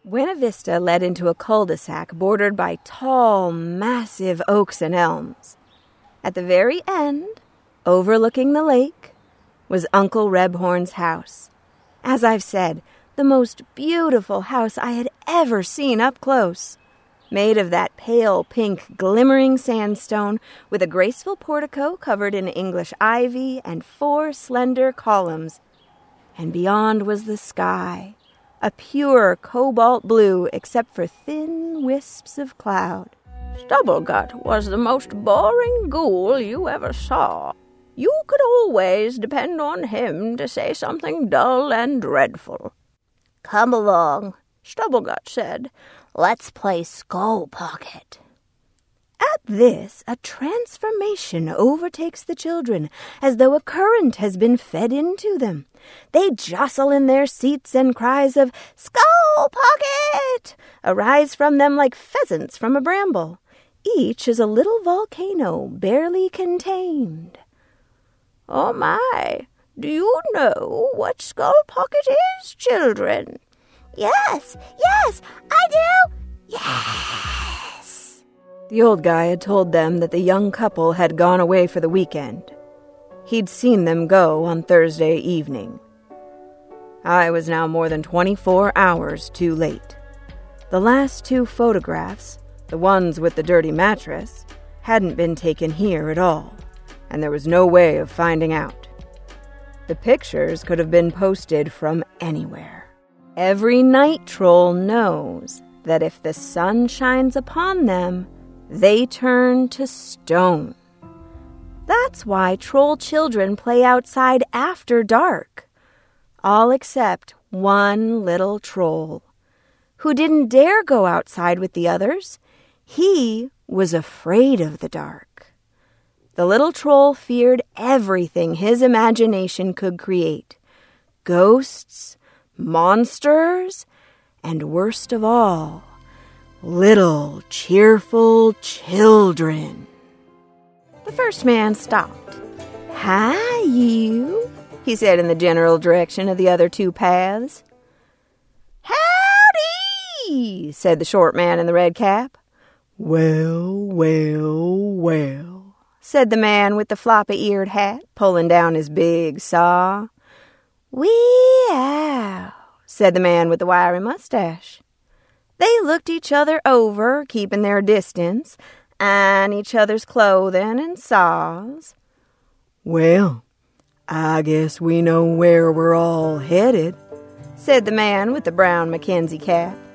Buena Vista led into a cul-de-sac bordered by tall, massive oaks and elms. At the very end, overlooking the lake, was Uncle Rebhorn's house. As I've said, the most beautiful house I had ever seen up close. Made of that pale pink glimmering sandstone with a graceful portico covered in English ivy and 4 slender columns. And beyond was the sky, a pure cobalt blue except for thin wisps of cloud. Stubblegut was the most boring ghoul you ever saw. You could always depend on him to say something dull and dreadful. "Come along," Stubblegut said. "Let's play Skull Pocket." At this, a transformation overtakes the children, as though a current has been fed into them. They jostle in their seats, and cries of "Skull Pocket" arise from them like pheasants from a bramble. Each is a little volcano barely contained. "Oh my, do you know what Skull Pocket is, children?" Yes, I do. Yes. The old guy had told them that the young couple had gone away for the weekend. He'd seen them go on Thursday evening. I was now more than 24 hours too late. The last 2 photographs, the ones with the dirty mattress, hadn't been taken here at all, and there was no way of finding out. The pictures could have been posted from anywhere. Every night troll knows that if the sun shines upon them, they turn to stone. That's why troll children play outside after dark. All except one little troll, who didn't dare go outside with the others. He was afraid of the dark. The little troll feared everything his imagination could create. Ghosts, monsters, and worst of all, little cheerful children. The first man stopped. "Hi, you," he said in the general direction of the other 2 paths. "Howdy," said the short man in the red cap. "Well, said the man with the floppy-eared hat, pulling down his big saw. "Wee-ow," said the man with the wiry mustache. They looked each other over, keeping their distance, eyeing each other's clothing and saws. "Well, I guess we know where we're all headed," said the man with the brown Mackenzie cap.